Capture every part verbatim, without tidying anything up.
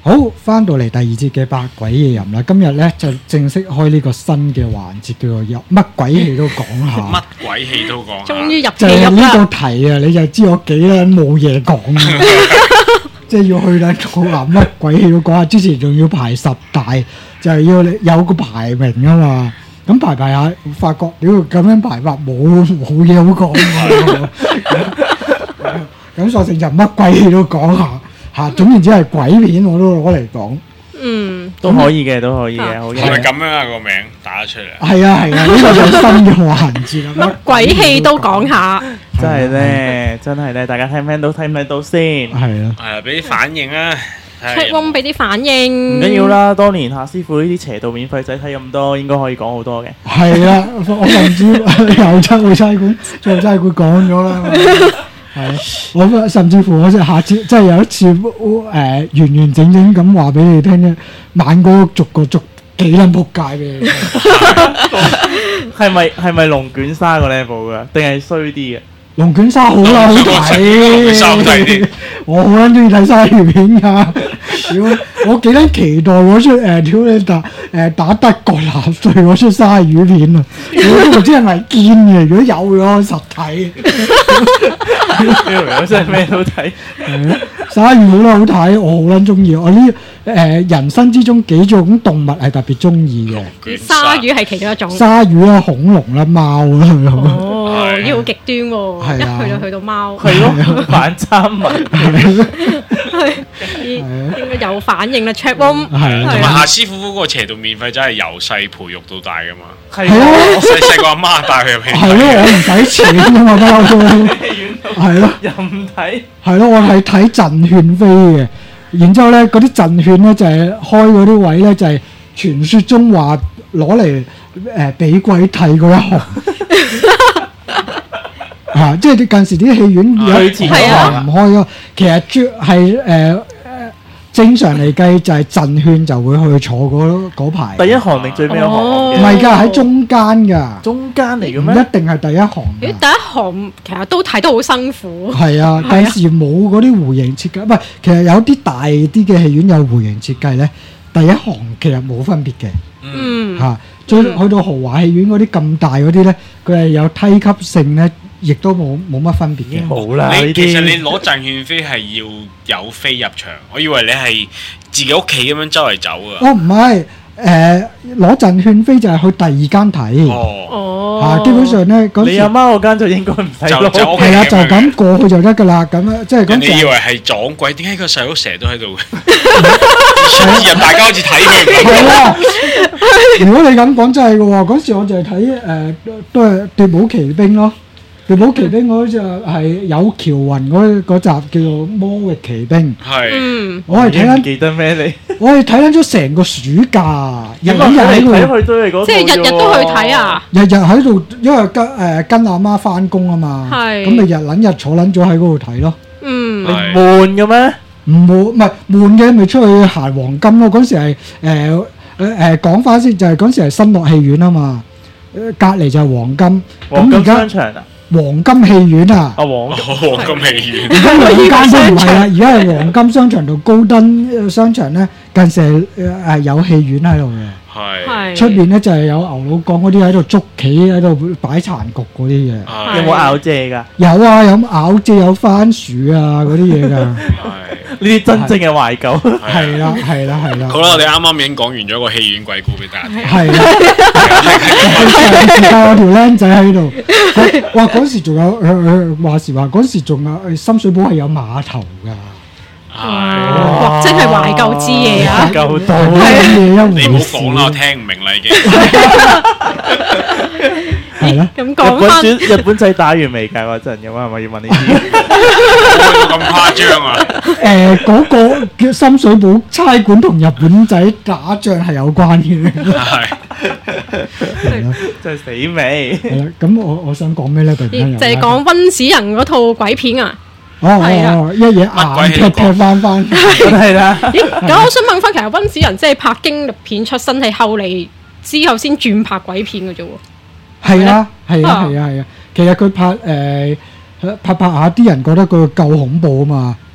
好，翻到嚟第二節嘅百鬼夜淫啦，今日咧就正式開呢個新嘅環節，叫做有乜鬼戲都講下。 乜鬼戲都講下。 終於入就係呢戲入啦！ 個題啊，你就知我幾撚冇嘢講啊！即係要去撚到話乜鬼戲都講下，之前仲要排十大，就係要有個排名啊嘛。咁排排下，發覺屌咁樣排法冇冇嘢好講喎。咁索性就乜鬼戲都講下嚇，總言之係鬼片我都攞嚟講。 嗯， 都可以嘅，都可以嘅，好係咪嘅。 咁樣啊？個名打得出嚟。 係啊係啊，呢個就係新嘅環節啦。 乜鬼戲都講下。 真係咧，真係咧，大家聽唔聽到，睇唔睇到先？ 係啊。 係啊，俾啲反應啊！睇下 check room 俾啲反應。 唔緊要啦，當年夏師傅呢啲邪道免費仔睇咁多，應該可以講好多嘅。 係啊，我甚至又差去差館，再差館講咗啦。係啊，我甚至乎我即係下次即係有一次誒、呃、完完整整咁話俾你聽咧，晚歌逐個逐幾撚撲街俾你聽。 係咪係咪龍捲沙個 level 噶？定係衰啲嘅？ 龍捲沙好啦，好睇。 沙好睇啲。 我好撚中意睇鯊魚片㗎。屌，我幾撚期待嗰出誒屌你打誒打德國納粹嗰出鯊魚片啊！屌都唔知係咪堅嘅，如果有咗實體。 呢條友真係咩都睇。 鯊魚好啦，好睇，我好撚中意。我呢誒人生之中幾種動物係特別中意嘅。 鯊魚係其中一種。 鯊魚啦、恐龍啦、貓啦咁。 哦，呢個好極端喎！ 係啊一去就去到貓。 係咯，反差文。 係應該有反應啦，check room。 係啊同埋夏師傅嗰個邪道免費真係由細培育到大噶嘛。 係係啊， 細細個阿媽帶佢入戲係咯，我唔使錢㗎嘛，不嬲都。係咯。 任睇。 係咯，我係睇陣券飛嘅，然之後咧嗰啲陣券咧就係開嗰啲位咧就係傳説中話攞嚟誒俾鬼睇嗰一行。啊！即係啲近時啲戲院有一行唔開咯，其實主係誒正常嚟計就係陣券就會去坐嗰嗰排。 第一行定最尾一行？ 哦唔係㗎，喺中間㗎。 中間嚟嘅唔咩？ 一定係第一行咦，第㗎。 一行其實都睇得好辛苦。 係啊， 係啊第時冇嗰啲弧形設計，唔係其實有啲大啲嘅戲院有弧形設計咧，第一行其實冇分別嘅嗯。 嚇。再去到豪華戲院嗰啲咁大嗰啲咧，佢係有梯級性咧，亦都冇冇乜分別已經嘅。 冇啦。呢你其實你啲攞陣券飛係要有飛入場，我以為你係自己屋企咁樣周圍走啊。 哦，唔係誒攞陣券飛就係去第二間睇哦， 哦。 嚇，基本上咧嗰時你阿媽嗰間就應該唔使就就攞。 OK 係啦，就咁樣咁過去就得㗎啦。咁樣即係人嗰時哋以為係撞鬼，點解個細佬成日都喺度嘅？日大家好似睇佢咁。 係啦。如果你咁講真係嘅喎，嗰時我就係睇誒都係奪寶奇兵咯。奪寶奇兵嗰隻係有喬雲嗰嗰集叫做魔域奇兵， 係。 嗯。 我係睇緊， 唔記得咩你？ 我係睇緊咗成個暑假，日日咁啊， 喺度， 睇佢都係嗰套即係日日都去睇啊！ 日日喺度，因為跟誒跟阿媽翻工啊嘛， 係咁咪日撚日坐撚咗喺嗰度睇咯。 嗯。 啫喎？ 係悶嘅咩？ 唔悶，唔係悶嘅，咪出去行黃金咯。嗰時係誒誒誒講翻先，就係嗰時係新樂戲院啊嘛，誒隔離就係黃金， 黃金咁而家商場啊？ 黃金戲院啊。 啊黃金黃金戲院。 而家兩間都唔係啦，而家係黃金商場同高登商場咧，近時係誒有戲院喺度嘅。 係。 係。 出邊咧就係有牛佬講嗰啲喺度捉棋喺度擺殘局嗰啲嘅。 係有冇咬蔗㗎？ 有啊，有咬蔗有番薯啊嗰啲嘢㗎。 係。 呢啲真正嘅懷舊。 係啦係啦係啦。 好啦，我哋啱啱已經講完咗個戲院鬼故俾大家聽。 係啦。時間有條僆仔喺度，哇！嗰時仲有誒誒話時話嗰時仲有深水埗係有碼頭㗎。 哇！真係懷舊之夜啊！ 夠到好嘢一你唔回事。 好講啦，我聽唔明啦已經。 係啦。 咁日講翻， 本轉日本仔打完未㗎嗰陣，咁係咪要問呢啲？ 冇咁誇張啊！ 誒嗰個叫深水埗差館同日本仔打仗係有關嘅。 係。 係啦， 真係死未？ 係啦。咁我我想講咩咧？突然間又就係講温子仁嗰套鬼片啊！ 哦係啊哦，一嘢乜鬼硬踢戲都講踢翻翻。 真係啦。 咦？咁我想問翻，其實温子仁即係拍驚慄片出身，係後嚟之後先轉拍鬼片嘅啫喎。 係啊係啊啊係啊係啊，其實佢拍誒拍拍下啲人覺得佢夠恐怖啊嘛，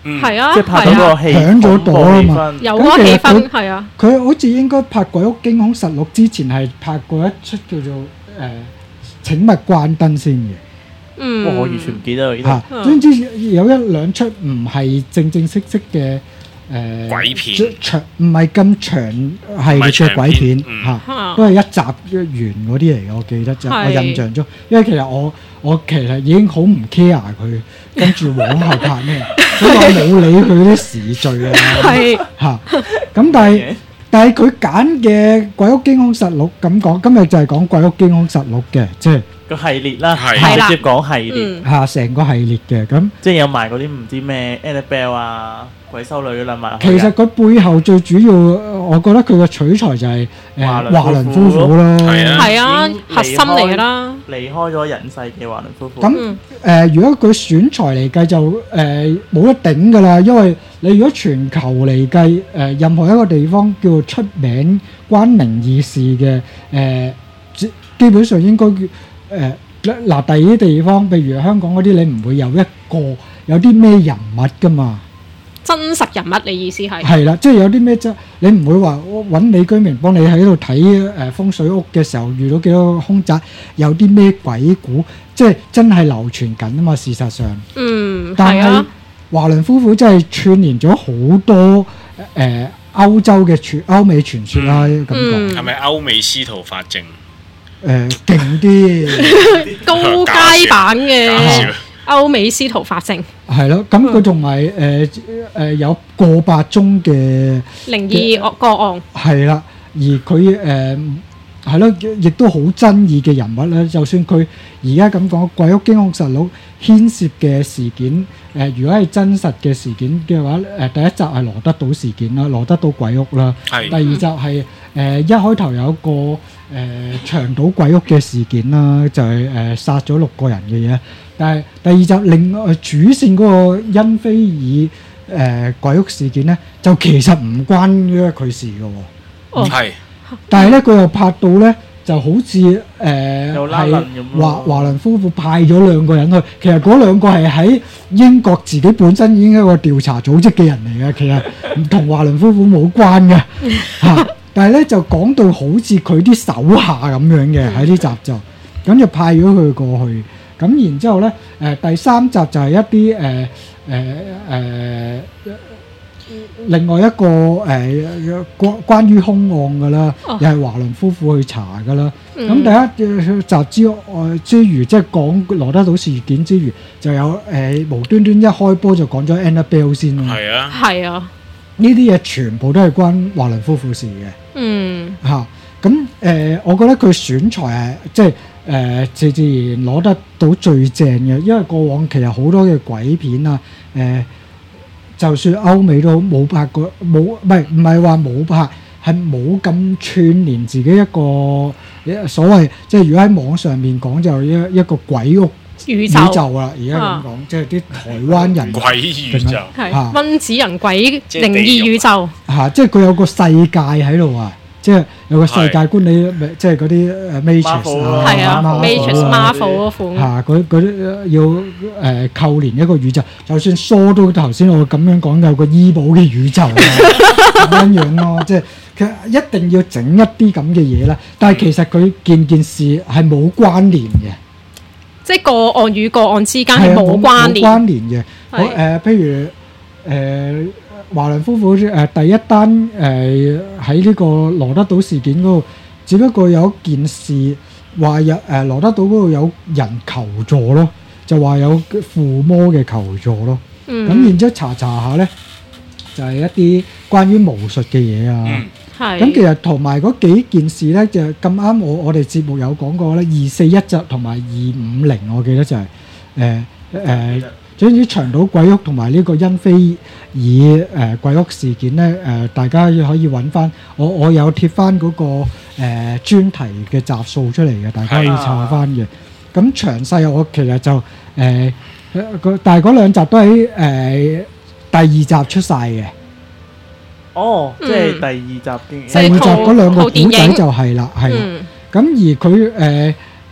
嗯係啊， 即係拍到係啊， 個氣響咗朵啊嘛嘛。 有嗰個氣氛係啊， 佢好似應該拍《鬼屋驚凶實錄》之前係拍過一出叫做誒、呃《請勿關燈》先嘅嗯， 哇！我完全唔記得啦，呢嚇。 嗯總之有一兩出唔係正正式式嘅誒鬼片長唔係咁長系列嘅鬼片唔係長片嚇， 嗯都係一集完嗰啲嚟嘅。我記得就係我印象中，因為其實我我其實已經好唔 care 佢跟住往後拍咩，所以我冇理佢啲時序啊係嚇。咁但係。但係佢揀嘅《鬼屋驚凶實錄》咁講，今日就係講《鬼屋驚凶實錄》嘅，即係個系列啦， 係係啦直接講系列， 嗯嚇成個系列嘅。咁即係有埋嗰啲唔知咩 Annabelle 啊、鬼修女嗰啲埋。 其實佢背後最主要，我覺得佢嘅取材就係誒華倫華倫夫婦夫婦咯。 係啊係啊已經離，開核心嚟㗎啦。 離開咗人世嘅華倫夫婦。 咁嗯誒，如果佢選材嚟計就誒冇得頂㗎啦，因為你如果全球嚟計誒，任何一個地方叫做出名關靈異事嘅誒，基基本上應該誒嗱第二啲地方，譬如香港嗰啲，你唔會有一個有啲咩人物㗎嘛。 真實人物，你意思係？ 係啦，即係有啲咩啫？你唔會話揾李居明幫你喺度睇誒風水屋嘅時候遇到幾多個凶宅，有啲咩鬼故，即係真係流傳緊啊嘛！事實上， 嗯， 但係係啊， 華倫夫婦真係串連咗好多誒歐洲嘅傳歐美傳說啦，咁講嗯係咪歐美司徒法正？ 誒勁啲高階版搞嘅笑歐美司徒法正係咯，咁佢仲埋誒誒有過百宗嘅。 靈異惡個案， 係啦，而佢誒係咯，亦都好爭議嘅人物咧。就算佢而家咁講《鬼屋驚凶實錄》牽涉嘅事件，誒、呃、如果係真實嘅事件嘅話，誒、呃、第一集係羅德島事件啦，羅德島鬼屋啦。 係第二集係誒、呃、一開頭有一個誒、呃、長島鬼屋嘅事件啦，就係、是、誒、呃、殺咗六個人嘅嘢。但係第二集另外主線嗰個恩菲爾誒鬼屋事件咧，就其實唔關佢事嘅喎。 哦係但係咧，佢又拍到咧，就好似誒有拉係楞咁咯華華倫夫婦派咗兩個人去，其實嗰兩個係喺英國自己本身已經係一個調查組織嘅人嚟嘅，其實唔同華倫夫婦冇關嘅嚇。但係咧就講到好似佢啲手下咁樣嘅喺呢集就，咁就派咗佢過去。咁然之後咧，誒、第三集就係一啲誒誒誒。另外一個誒、呃、關關於兇案嘅啦， 哦又係華倫夫婦去查嘅啦。咁、 嗯第一集之外之餘，即係講羅德島事件之餘，就有誒、呃、無端端一開波就講咗 Annabelle 先啦。 係啊， 係啊， 呢啲嘢全部都係關華倫夫婦事嘅嗯嚇。咁、誒，我覺得佢選材係即係誒自自然攞得到最正嘅，因為過往其實好多嘅鬼片啊誒。呃就算歐美都冇拍過，冇唔係唔係話冇拍，係冇咁串連自己一個所謂，即係如果喺網上面講就一一個鬼屋宇宇宙宙啦。而家咁講，即係啲台灣人鬼宇宙係啊温子仁鬼即係靈異宇宙， 嚇，即係佢有個世界喺度啊！即係有個世界觀，你即係嗰啲誒 Matrix Marvel 啊， 係啊 Marvel ，Matrix 啊 Marvel 嗰款， 嚇，嗰嗰啲要誒扣連一個宇宙，就算疏都頭先我咁樣講有個醫保嘅宇宙啊咁樣樣咯，即係其實一定要整一啲咁嘅嘢啦。但係其實佢件件事係冇關聯嘅， 即係個案與個案之間係係啊冇關冇聯， 關聯嘅。我係誒譬如誒華倫夫婦誒第一單誒喺呢個羅德島事件嗰度，只不過有一件事話有誒羅德島嗰度有人求助咯，就話有附魔嘅求助咯。咁、 嗯， 然之後查查下咧，就係、一啲關於巫術嘅嘢啊。 嗯係咁、其實同埋嗰幾件事咧，就咁啱我我哋節目有講過咧，二四一集同埋二五零，我記得就係誒誒，總之長島鬼屋同埋呢個恩菲爾誒、呃、鬼屋事件咧，誒、呃、大家可以揾翻，我我有貼翻嗰、個誒、呃、專題嘅集數出嚟嘅，大家可以查翻嘅。咁詳細我其實就誒、呃個但係嗰兩集都喺誒、呃、第二集出晒嘅。 哦，即係嗯第二集經第二集嗰兩個古仔就係啦，係啦。 嗯咁而佢誒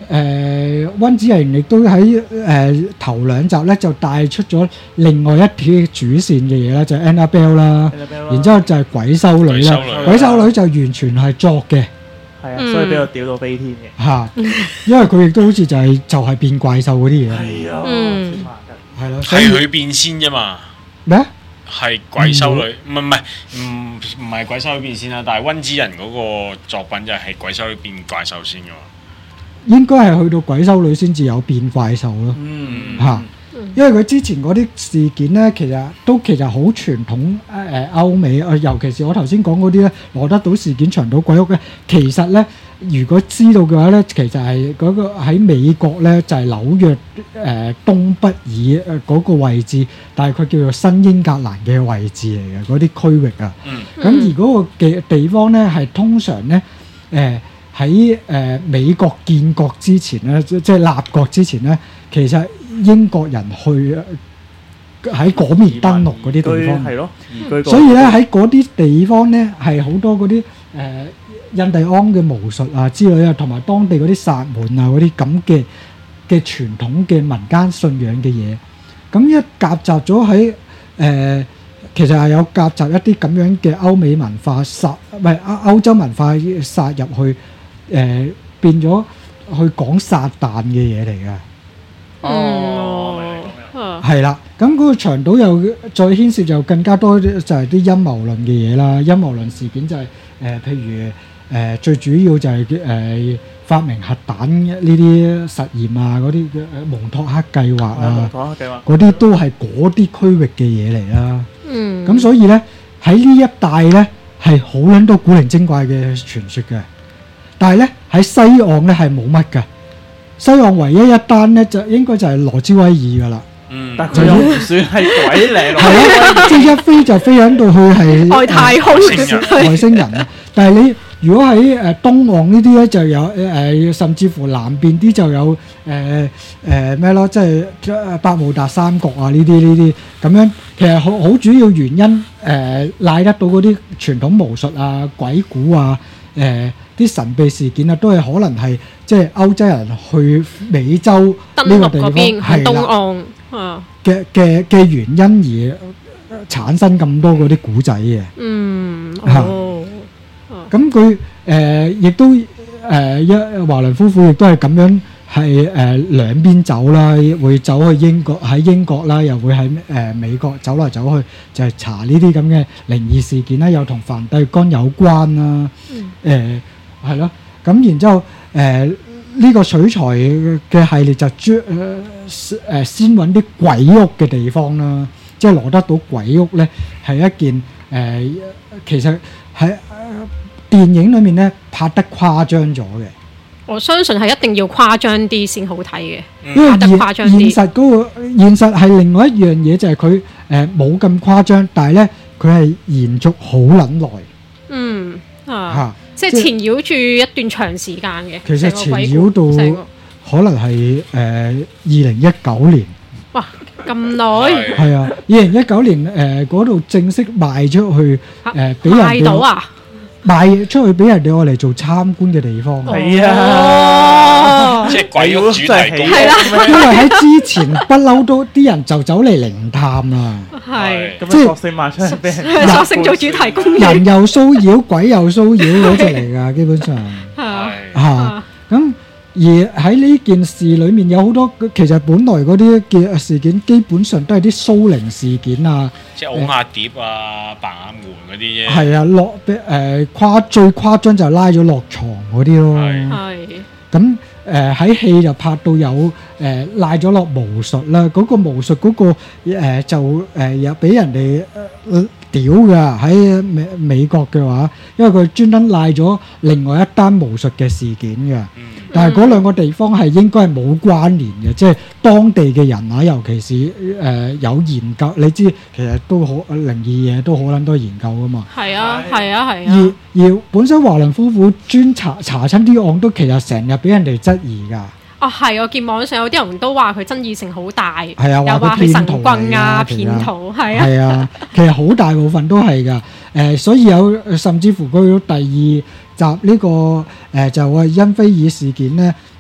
誒温子仁亦都喺誒頭兩集咧就帶出咗另外一條主線嘅嘢啦，就係 Annabelle 啦，然之後就係鬼修女啦， 鬼修女鬼修女就完全係作嘅。 係啊，所以俾我屌到飛天嘅。 嚇，因為佢亦都好似就係就係變怪獸嗰啲嘢， 係啊， 嗯係咯，所以係佢變先啫嘛， 咩啊？ 係鬼修女，唔係唔係唔唔係鬼修女變先啦，但係温子仁嗰個作品就係鬼修女變怪獸先嘅嘛。 應該係去到鬼修女先至有變怪獸咯， 嗯嚇。因為佢之前嗰啲事件咧，其實都其實好傳統誒誒歐美，誒尤其是我頭先講嗰啲咧，羅德島事件、長島鬼屋咧，其實咧如果知道嘅話咧，其實係嗰個喺美國咧就係紐約誒東北以誒嗰個位置，大概叫做新英格蘭嘅位置嚟嘅嗰啲區域啊。 嗯， 咁而嗰個嘅地方咧係通常咧誒喺誒美國建國之前咧，即即係立國之前咧，其實英國人去喺嗰邊登陸嗰啲地方， 係咯，移居過所以咧喺嗰啲地方咧係好多嗰啲誒印第安嘅巫術啊之類啊，同埋當地嗰啲薩滿啊嗰啲咁嘅嘅傳統嘅民間信仰嘅嘢，咁一夾雜咗喺誒，其實係有夾雜一啲咁樣嘅歐美文化殺，唔係歐歐洲文化殺入去，誒變咗去講撒旦嘅嘢嚟嘅。 哦，啊係啦，咁嗰個長島又再牽涉就更加多就係啲陰謀論嘅嘢啦。陰謀論事件就係、誒，譬如誒、呃、最主要就係、誒、呃、發明核彈呢啲實驗啊，嗰啲嘅蒙托克計劃啊， 講計劃嗰啲都係嗰啲區域嘅嘢嚟啦。 嗯， 咁所以咧喺呢一帶咧係好撚多古靈精怪嘅傳說嘅，但係咧喺西岸咧係冇乜㗎。西岸唯一一單咧就應該就係羅茲威爾噶啦， 嗯， 但佢又唔算係鬼嚟咯。 係啊，即係一飛就飛響到去係外太空外星人外星人啊！但係你如果喺誒東岸呢啲咧就有誒、呃，甚至乎南邊啲就有誒誒咩咯，即係誒百慕達三角啊呢啲呢啲咁樣，其實好好主要原因誒、呃、賴得到嗰啲傳統巫術啊、鬼故啊、誒、呃、啲神秘事件啊，都係可能係即係歐洲人去美洲登陸呢個地方嗰邊去係啦東岸啊， 嘅嘅嘅原因而產生咁多嗰啲古仔嘅。 嗯， 嚇哦， 咁佢誒亦都誒一華倫夫婦亦都係咁樣係誒、呃、兩邊走啦，會走去英國喺英國啦，又會喺誒、呃、美國走來走去，就係、是、查呢啲咁嘅靈異事件啦，又同梵蒂岡有關啦，誒係咯，咁然之後誒。呃呢個取材嘅系列就專誒誒先揾啲鬼屋嘅地方啦，即係羅德島鬼屋咧係一件誒、呃，其實喺、呃、電影裏面咧拍得誇張咗嘅， 我相信係一定要誇張啲先好睇嘅， 因為拍得現誇張啲。 現實嗰、個現實係另外一樣嘢，就係佢誒冇咁誇張，但係咧佢係延續好撚耐嗯啊， 嚇。 即係纏繞住一段長時間嘅。 其實成個鬼纏繞到成個可能係誒二零一九年。 哇咁耐， 係係啊，二零一九年誒嗰度正式賣出去誒，俾、人賣到哋啊！ 賣出去俾人哋愛嚟做參觀嘅地方。 係啊， 哦即係鬼屋主題公係啦因為喺之前不嬲都啲人就走嚟靈探啦， 係咁即係樣索性賣出嚟俾人索性做主題公園人又騷擾，鬼又騷擾嗰隻嚟㗎，基本上啊係嚇。咁而喺呢件事裏面有好多，其實本來嗰啲嘅事件基本上都係啲蘇靈事件啊。 即係拱下碟啊、扮下門嗰啲啫。 係啊，落誒誇最誇張就係拉咗落床嗰啲咯。 係係咁誒喺戲就拍到有誒賴咗落巫術啦，嗰、個巫術嗰、個、呃、就誒有俾人哋誒屌㗎喺美美國嘅話，因為佢專登賴咗另外一單巫術嘅事件嘅。 嗯， 但係嗰兩個地方係應該係冇關聯嘅，即係當地嘅人啊，尤其是誒、呃、有研究，你知其實都好靈異嘢都好撚多研究㗎嘛。 係啊係啊係而啊， 而本身華倫夫婦專查查親啲案，都其實成日俾人哋質疑㗎。 啊係我見網上有啲人都話佢爭議性好大， 係啊， 又話話佢佢神騙徒棍啊、 嚟㗎其實騙徒係啊， 係啊，其實好大部分都係㗎。誒、所以有甚至乎佢第二集呢、個誒、就係恩菲爾事件咧，佢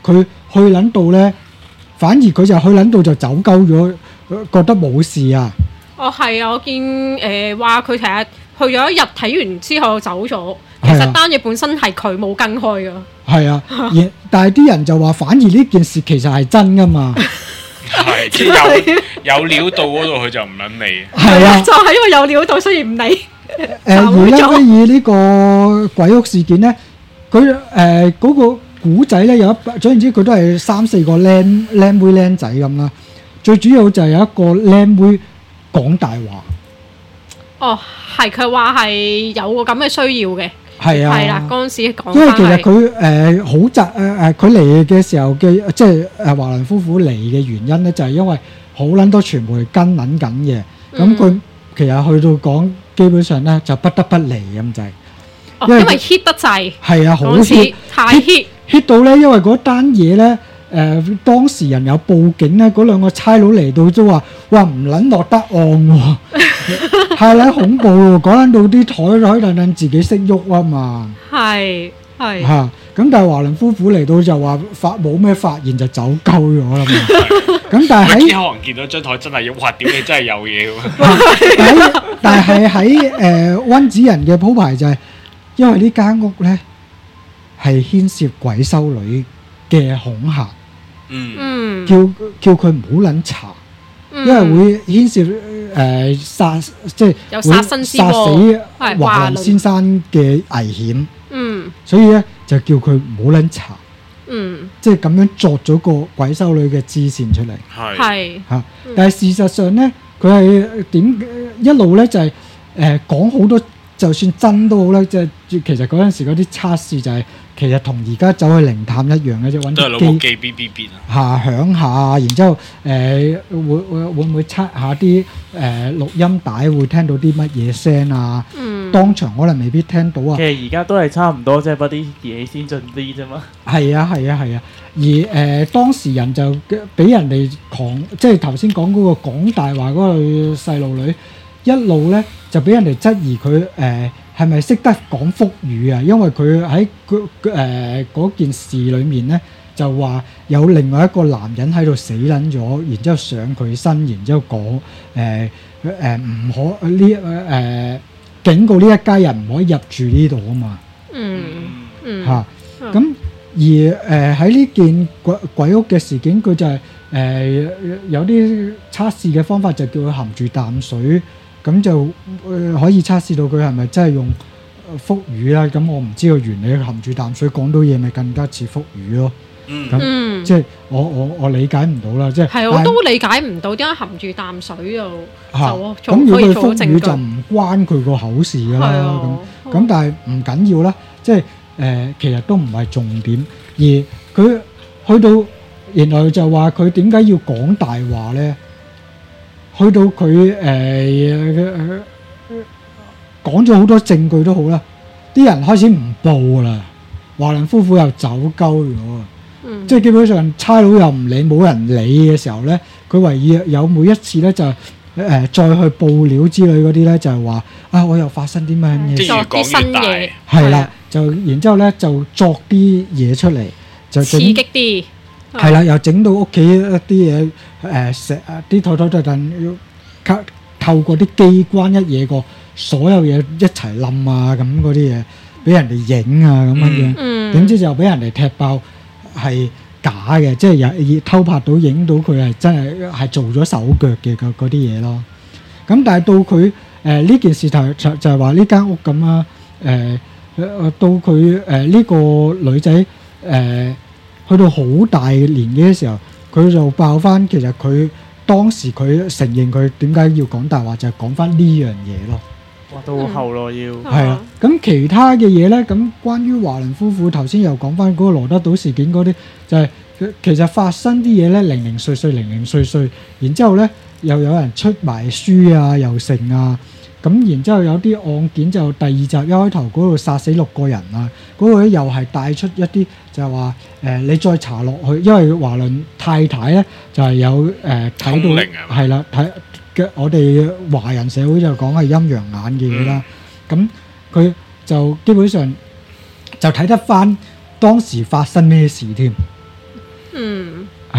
去撚到咧，反而佢就去撚到就走鳩咗，覺得冇事啊。 哦，係啊，我見誒話佢成日去咗一日睇完之後走咗，其係啊實單嘢本身係佢冇跟開噶。 係啊，而但係啲人就話，反而呢件事其實係真噶嘛。 係即係有有料到嗰度，佢就唔撚理。 係啊， 就係因為有料到，所以唔理。 誒而咧可以呢個鬼屋事件咧，佢誒嗰個古仔咧有一，總言之佢都係三四個僆僆妹僆仔咁啦。最主要就係有一個僆妹講大話。 哦，係佢話係有個咁嘅需要嘅。 係啊， 係啦，嗰陣時講因為其實翻係佢誒好雜誒誒，佢嚟嘅時候嘅即係誒華倫夫婦嚟嘅原因咧，就係因為好撚多傳媒跟撚緊嘅，咁佢其實去到講基本上咧就不得不嚟咁滯。 哦， 因為因為 hit 得滯， 係啊，好嗰陣 hit 時太 hit。 hit 到咧，因為嗰單嘢咧誒當事人有報警咧，嗰兩個差佬嚟到都話：哇唔撚落得案喎，係撚恐怖喎，講撚到啲台台凳凳自己識喐啊嘛。 係係嚇！咁但係華倫夫婦嚟到就話發冇咩發現就走鳩咗啦嘛。咁但係喺喂可能見到張台真係要，哇！屌你真係有嘢喎。 但係但係喺誒溫子仁嘅鋪排就係，因為呢間屋咧係牽涉鬼修女嘅恐嚇， 嗯， 嗯， 叫叫佢唔好撚查，因為會牽涉誒殺即係有會殺身之殺死禍係華華倫倫先生嘅危險， 嗯所以咧就叫佢唔好撚查。 嗯即係咁樣作咗個鬼修女嘅支線出嚟係係嚇，但係事實上咧，佢係點一路咧就係誒講好多，就算真都好啦，即係其實嗰陣時嗰啲測試就係、其實同而家走去靈探一樣嘅啫，揾都係攞啲機部機 B B B 啊。 下響下，然之後誒、呃、會會會唔會測下啲誒、呃、錄音帶會聽到啲乜嘢聲啊？ 嗯當場可能未必聽到啊其。實而家都係差唔多，即係不啲儀器先進啲啫嘛。 係啊係啊係啊，而誒、呃、當事人就俾人哋講，即係頭先講嗰個講大話嗰個細路女，一路咧就俾人哋質疑佢誒係咪識得講腹語啊？因為佢喺嗰誒嗰件事裡面咧，就話有另外一個男人喺度死撚咗，然之後上佢身，然之後講誒誒唔可呢誒、呃、警告呢一家人唔可以入住呢度啊嘛。 嗯嗯嚇咁、而誒喺呢件鬼鬼屋嘅事件，佢就係、誒、有啲測試嘅方法，就叫佢含住啖水，咁就、呃可以測試到佢係咪真係用呃腹語啦。咁我唔知個原理，含住啖水講到嘢，咪更加似腹語咯。 嗯咁、 嗯， 即係我我我理解唔到啦，即係係我都理解唔到點解含住啖水就嚇就做咁，如果可以佢腹語做到證據就唔關佢個口事㗎係啦。 啊咁咁但係唔緊要啦，即係誒、呃其實都唔係重點，而佢去到原來就話佢點解要講大話咧？去到佢誒講咗好多證據都好啦，啲人開始唔報啦，華倫夫婦又走鳩咗啊！ 嗯即係基本上差佬又唔理，冇人理嘅時候咧，佢唯一有每一次咧就誒、呃再去報料之類嗰啲咧，就係話啊，我又發生啲乜嘢事即係越講越大。 係係啦，就然之後咧就作啲嘢出嚟，就整刺激啲係啦，又整到屋企一啲嘢誒石啊啲台台凳凳要靠透過啲機關一嘢過，所有嘢一齊冧啊咁嗰啲嘢，俾人哋影啊咁樣樣， 嗯點知就俾人哋踢爆係假嘅，即係有偷拍到影到佢係真係係做咗手腳嘅嗰嗰啲嘢咯。咁但係到佢誒呢件事就就就係話呢間屋咁啊誒誒到佢誒呢個女仔誒、呃去到好大年紀嘅時候，佢就爆翻其實佢當時佢承認佢點解要講大話，就係講翻呢樣嘢咯。 哇，都好後咯要。 係啊，咁其他嘅嘢咧，咁關於華倫夫婦頭先又講翻嗰個羅德島事件嗰啲，就係、佢其實發生啲嘢咧零零碎碎、零零碎碎，然之後咧又有人出埋書啊，又成啊，咁然之後有啲案件就第二集一開頭嗰度殺死六個人啊，嗰、個咧又係帶出一啲就係話誒你再查落去，因為華倫太太咧就係、有誒睇、 通靈係嘛到係啦睇。嘅我哋華人社會就講係陰陽眼嘅嘢啦，咁佢、就基本上就睇得翻當時發生咩事添， 嗯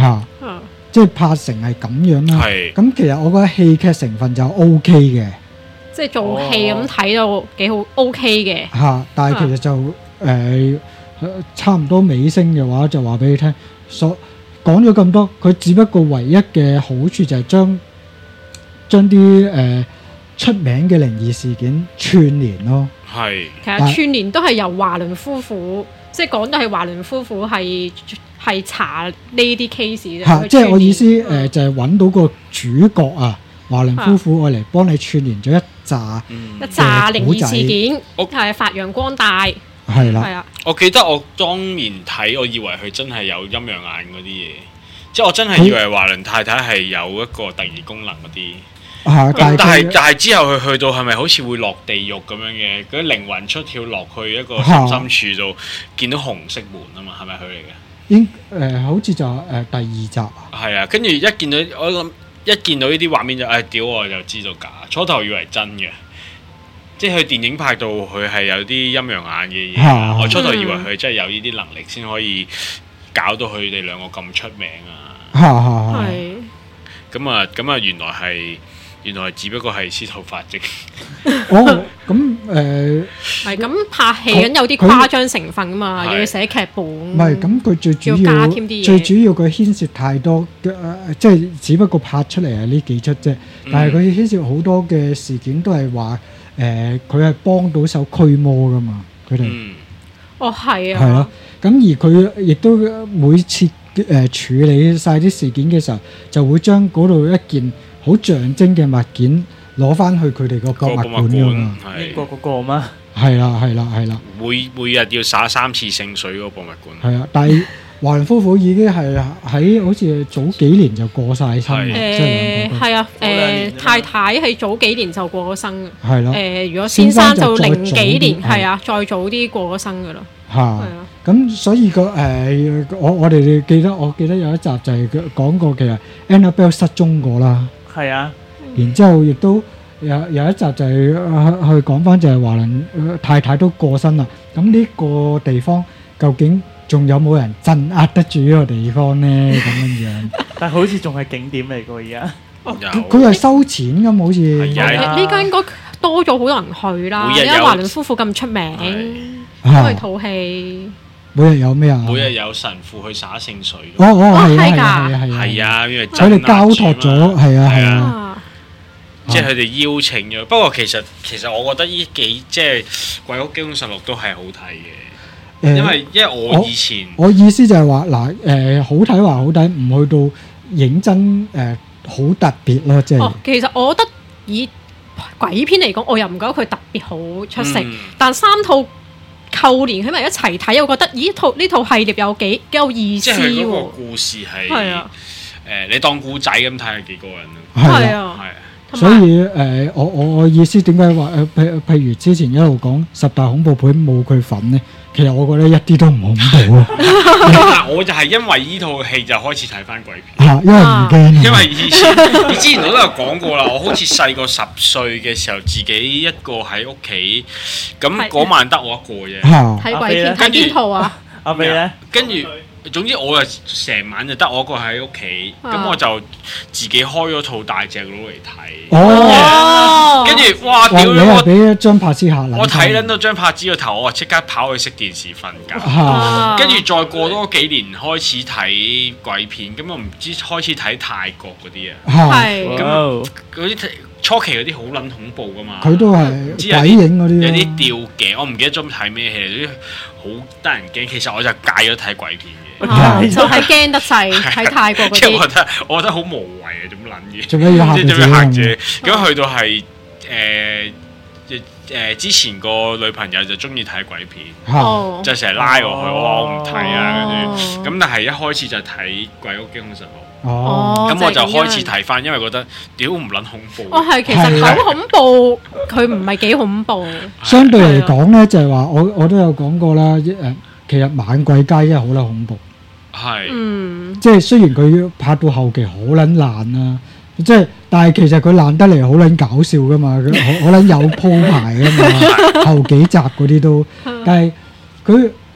嚇， 啊即係拍成係咁樣啦。 係咁其實我覺得戲劇成分就 O K 嘅即係做戲咁睇到幾好 OK 嘅。 嚇，但係其實就誒差唔多尾聲嘅話，就話俾你聽，所講咗咁多，佢只不過唯一嘅好處就係將將啲誒出名嘅靈異事件串連咯。 係其實串連都係由華倫夫婦，即係講到係華倫夫婦係係查呢啲 case 啫。 嚇，即係我意思誒、 嗯呃，就係、是、揾到個主角啊，華倫夫婦愛嚟幫你串連咗一紮， 嗯一紮靈異事件， 我係發揚光大， 係係啦， 啊， 我記得我當年睇，我以為佢真係有陰陽眼嗰啲嘢，即係我真係以為華倫太太係有一個特異功能嗰啲。 嚇， 咁但係佢但係之後佢去到係咪好似會落地獄咁樣嘅？嗰啲靈魂出竅落去一個深深處度，見到紅色門啊嘛，係咪佢嚟嘅？ 應誒、呃、好似就誒、呃、第二集啊， 係啊，跟住一見到我諗一見到呢啲畫面就誒屌、我就知道假，初頭以為真嘅，即係佢電影拍到佢係有啲陰陽眼嘅嘢， 啊我初頭以為佢真係有呢啲能力先可以搞到佢哋兩個咁出名啊！ 嚇嚇嚇， 係咁啊咁啊，原來係原來只不過係司徒法跡。 哦咁誒， 係咁拍戲緊有啲佢誇張成分噶嘛， 係又要寫劇本， 唔係咁佢最主要要加添啲嘢最主要佢牽涉太多嘅、呃即係只不過拍出嚟係呢幾出啫，但係佢牽涉好多嘅事件都係話誒，佢係幫到手驅魔噶嘛，佢哋。 嗯， 哦係係咯啊，， 咁而佢亦都每次誒、呃、處理晒啲事件嘅時候，就會將嗰度一件好象徵嘅物件攞翻去佢哋個博物館㗎嘛。 英係國嗰個嗎？ 係啦，係啦，係啦， 每每日要灑三次聖水嗰個博物館。 係啊！但係華倫夫婦已經係喺好似早幾年就過晒身啦， 係即係兩個都誒係啊， 早兩年誒啫嘛太太係早幾年就過咗身嘅。 係啦誒，如果先生就零幾年， 先生就再早啲係啊，再早啲過咗身噶啦，係嚇。 啊， 咁所以個誒，我我哋記得，我記得有一集就係佢講過其實 Annabelle 失蹤過啦。 係啊， 然之後亦都有有一集就係、呃去講翻就係華倫、呃太太都過身啦。咁呢個地方究竟仲有冇人鎮壓得住呢個地方呢？咁樣樣， 但係好似仲係景點嚟㗎而家。 有佢係收錢㗎嘛，好似係啊誒呢間應該多咗好多人去啦， 每日有因為華倫夫婦咁出名， 係因為嚇套戲每日有咩啊？ 每日有神父去灑聖水。 哦哦係啊係㗎係啊係啊係，啊，因為佢哋交託咗係啊係啊， 啊， 即係佢哋邀請咗。不過其實其實我覺得呢幾即係《鬼屋驚悚實錄》都係好睇嘅， 誒因為因為我以前我意思就係話嗱誒好睇還好睇，唔去到認真誒好特別咯，即係哦，其實我覺得以鬼片嚟講，我又唔覺得佢特別好出色， 嗯但三套扣連起埋一齊睇，我覺得咦套呢套系列有幾幾有意思即係佢嗰個喎， 故事係係啊誒，你當故仔咁睇係幾過癮啊！ 係啦。 啊， 係啊， 所同埋以誒、呃我我我意思點解話誒譬譬如之前一路講十大恐怖片冇佢份呢？其實我覺得一啲都唔恐怖啊， 嗱我就係因為呢套戲就開始睇翻鬼片。 嚇，因為唔驚。 因為以前你之前我都有講過啦，我好似細個十歲嘅時候，自己一個喺屋企，咁係嗰晚得我一個啫。 嚇睇鬼片睇跟住邊套啊？ 阿飛咧， 跟住總之我就成晚就得我一個喺屋企，咁、 啊我就自己開咗套大隻佬嚟睇。 哦， 跟住哇， 哇！ 屌你係我！ 俾張柏芝嚇撚我睇撚親到張柏芝個頭，我即刻跑去熄電視瞓覺。 嚇跟住再過多幾年開始睇鬼片，咁我唔知開始睇泰國嗰啲啊， 嚇， 係哇嗰啲初期嗰啲好撚恐怖噶嘛。 佢都係知有啲鬼影嗰有啲啲吊頸，我唔記得咗睇咩戲嚟，啲好得人驚。其實我就戒咗睇鬼片嘅， 啊就係驚得滯睇泰國嗰啲， 即係我覺得我覺得好無謂啊，做乜撚嘢？ 做咩要嚇即係自己做咩嚇自己咁？ 咁去到係誒誒之前個女朋友就中意睇鬼片， 嚇哦， 就成日拉我去，我唔睇啊，跟哦住咁，但係一開始就睇《鬼屋驚恐實錄》。 哦， 咁我就開始即係咁樣睇翻，因為覺得屌唔撚恐怖。 哦，係其實好恐怖，佢唔係幾恐怖。 相對嚟講咧，就係話我我都有講過啦，誒，其實猛鬼街真係好撚恐怖。 係嗯， 即係雖然佢拍到後期好撚爛啦，即係但係其實佢爛得嚟好撚搞笑噶嘛，佢好好撚有鋪排噶嘛，後幾集嗰啲都，但係佢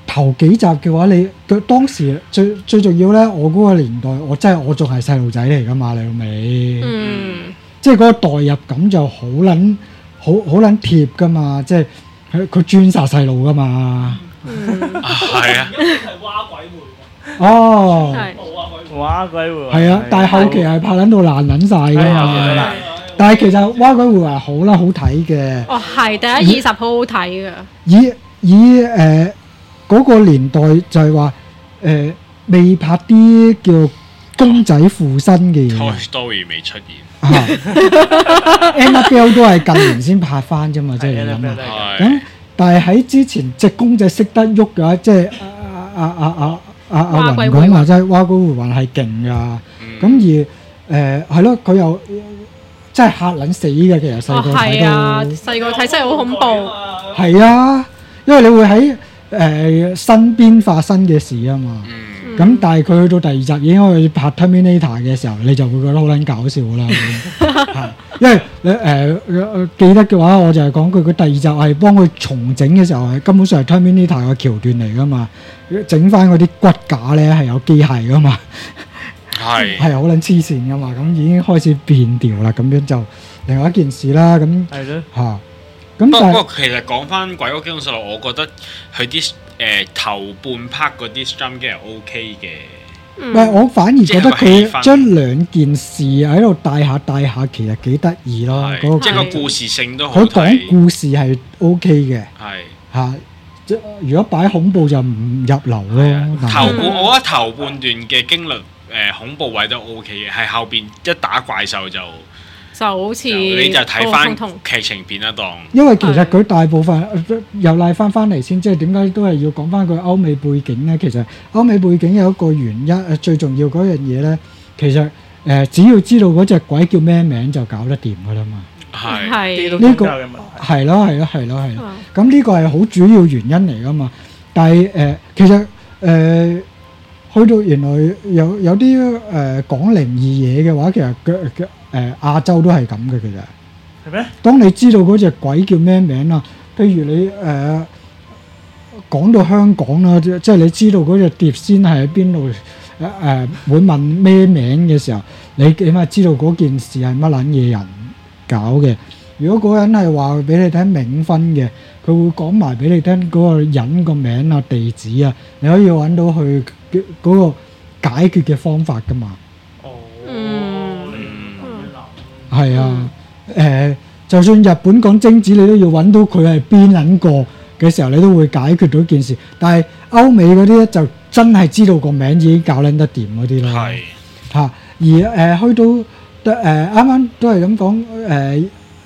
頭幾集嘅話，你佢當時最最重要咧，我嗰個年代，我真係我仲係細路仔嚟噶嘛，你老味， 嗯， 即係嗰個代入感就好撚好好撚貼噶嘛，即係佢佢專殺細路噶嘛。 啊係啊， 哦， 係哇鬼會係啊，但係後期係拍撚到爛撚晒噶係嘛。 啊但係其實《蛙鬼會話好啦，好睇嘅。 哦係第一二集好好睇噶， 以以誒嗰個年代就係話誒未拍啲叫公仔附身嘅嘢 Toy Story 未出現， 嚇，Annabelle 都係近年先拍翻啫嘛，即係你諗下。 係咁但係喺之前隻公仔識得喐嘅話，即係阿阿阿阿阿阿蛙鬼會雲講話，即係蛙鬼會還係勁噶。咁而誒係咯，佢又真係嚇撚死嘅。其實細哦個睇係啊， 到細個睇真係好恐怖， 係啊，因為你會喺誒身邊發生嘅事啊嘛。 嗯咁但係佢去到第二集已經可以拍 Terminator 嘅時候，你就會覺得好撚搞笑啦。係，因為你誒、呃、記得嘅話，我就係講佢佢第二集係幫佢重整嘅時候，係根本上係 Terminator 嘅橋段嚟噶嘛，整翻嗰啲骨架咧係有機械噶嘛， 係係好撚黐線噶嘛，咁已經開始變調啦，咁樣就另外一件事啦，咁係咯， 嚇，咁但係不過不過其實講翻《鬼屋驚悚室》，我覺得佢啲誒頭半 part 嗰啲 jump scare 係 OK 嘅。 唔係我反而覺得即係個氣佢氛將兩件事喺度帶下帶下，其實幾得意咯，嗰個係即係個故事性都好佢講睇。 故事係 O K 嘅係嚇，即如果擺恐怖就唔入流係啊咯。但係頭半我覺得頭半段嘅經歷誒恐怖位都 OK 嘅，係後邊一打怪獸就就好似就你就睇普翻普通通劇情片啦，當因為其實佢大部分呃又賴翻翻嚟先，即係點解都係要講翻佢歐美背景咧？其實歐美背景有一個原因，誒最重要嗰樣嘢咧，其實誒、呃、只要知道嗰隻鬼叫咩名就搞得掂噶啦嘛。 係基督係呢個教嘅問題。 係咯係咯係咯係咯。 啊咁呢個係好主要原因嚟噶嘛。但係誒、呃、其實誒、呃、去到原來有有啲誒、呃、講靈異嘢嘅話，其實嘅嘅誒亞洲都係咁嘅其實。 係咩？ 當你知道嗰隻鬼叫咩名啊，譬如你誒、呃、講到香港啦，即即係你知道嗰隻碟仙係喺邊度誒誒會問咩名嘅時候，你起碼知道嗰件事係乜撚嘢人搞嘅。如果嗰個人係話俾你聽冥婚嘅，佢會講埋俾你聽嗰個人個名啊、地址啊，你可以揾到佢嘅嗰個解決嘅方法噶嘛。 哦， 嗯你咁樣諗係啊，誒、就算日本講精子，你都要揾到佢係邊撚個嘅時候，你都會解決到件事。但係歐美嗰啲咧就真係知道個名已經搞撚得掂嗰啲咯。 係嚇、而誒、去到誒啱啱都係咁講誒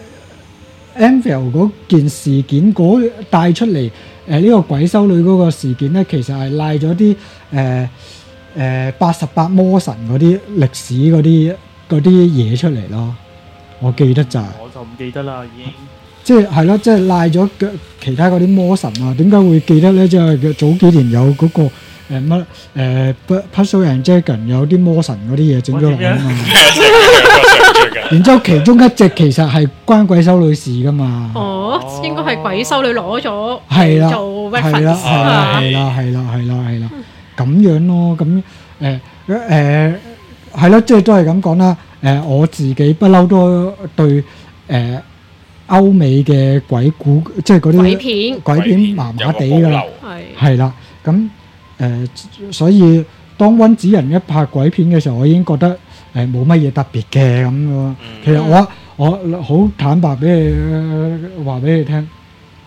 Annabelle 嗰件事件嗰帶出嚟誒呢個鬼修女嗰個事件咧，其實係賴咗啲誒誒八十八魔神嗰啲歷史嗰啲嗰啲嘢出嚟咯。我記得就係、 我就唔記得啦，已經。 即係係咯，即係賴咗嘅其他嗰啲魔神啊，點解會記得咧？即係早幾年有嗰、個誒乜誒 Puzzle and Dragon 有啲魔神嗰啲嘢整咗落去啊嘛。然之後其中一隻其實係關鬼修女事噶嘛。 哦，應該係鬼修女攞咗係啦， 做係啦， reference 係啦， 啊係啦，係啦，係啦，係啦，咁樣咯，咁誒誒係咯，即係都係咁講啦。誒我自己不嬲都對誒歐美嘅鬼故，即係嗰啲鬼片鬼片麻麻地㗎啦， 係係啦。咁誒，所以當温子仁一拍鬼片嘅時候，我已經覺得誒冇乜嘢特別嘅咁咯。其實我我好坦白俾你話俾你聽。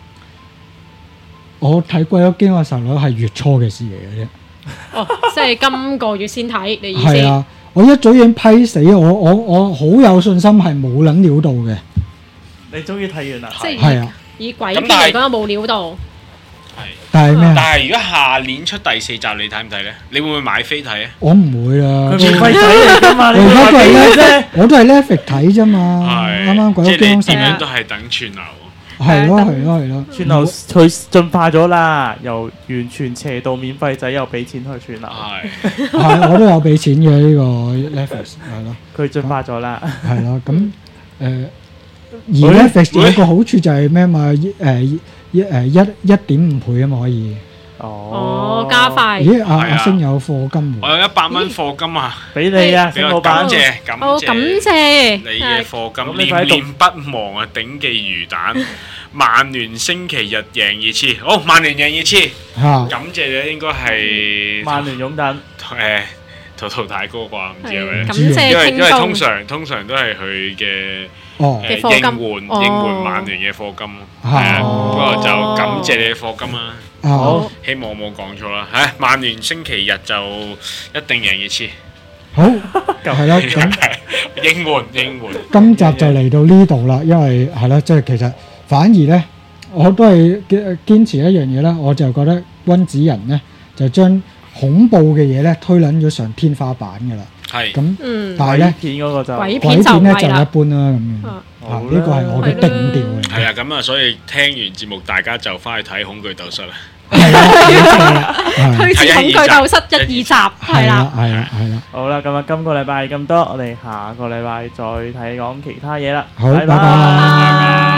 我睇《鬼屋驚嘅時候咧係月初嘅事嚟嘅啫， 哦，即係今個月先睇，你意思？ 係啊，我一早已經批死我，我我好有信心係冇撚料到嘅， 你終於睇完啦。 即係係啊， 以鬼片嚟講冇料到， 係。 但係咩啊？ 但係如果下年出第四集，你睇唔睇咧？你會唔會買飛睇啊？ 我唔會啊， 佢免費仔嚟㗎嘛， 我你而家都係話俾咧啫。， 我都係 Netflix 睇啫嘛， 係。 啱啱鬼屋即係你驚點樣神都係等串流。 係咯係咯係咯， 串流佢進化咗啦，由完全邪道免費仔又俾錢去串流， 係。 係我都有俾錢嘅呢個 Netflix 係咯佢進化咗啦。 係咯，咁誒而 Netflix 有個好處就係咩嘛？誒一誒一一點五倍啊嘛可以。 哦， 哦，加快。 咦，阿係啊阿星有課金喎， 我有一百蚊課金啊！ 俾你啊， 比較感星老闆。 謝感哦，感謝謝。 你嘅課金， 咁你快啲念念不忘啊！頂記魚蛋，曼聯星期日贏二次，好，曼聯贏二次， 嚇感謝你應該係曼聯擁躉。 誒淘淘大哥啩，唔知係咪咧？ 感知啊謝因為因為聽眾。 通常通常都係佢嘅哦誒嘅課金應援哦應援曼聯嘅課金， 係係啊， 哦不過就感謝你嘅課金啦。 啊好， 希望我冇講錯啦。嚇，曼聯星期日就一定贏二次， 好係啦，咁應援應援。 今集就嚟到呢度啦，因為係啦，即係其實反而咧，我都係堅堅持一樣嘢啦，我就覺得温子仁咧就將恐怖嘅嘢咧推撚咗上天花板㗎啦， 係咁嗯， 但係咧片嗰個就鬼鬼片就唔片咧就一係啦。 般啦咁樣， 啊啊呢個係我嘅定調嚟嘅。 係啊，咁啊，所以聽完節目，大家就翻去睇《恐懼鬥室》啦。 係啦，冇錯啦，係推薦恐懼鬥室一二集，係啦係啦，。係啦，係啦， 好啦，咁啊，今個禮拜咁多，我哋下個禮拜再睇講其他嘢啦。 好，拜拜。 拜拜。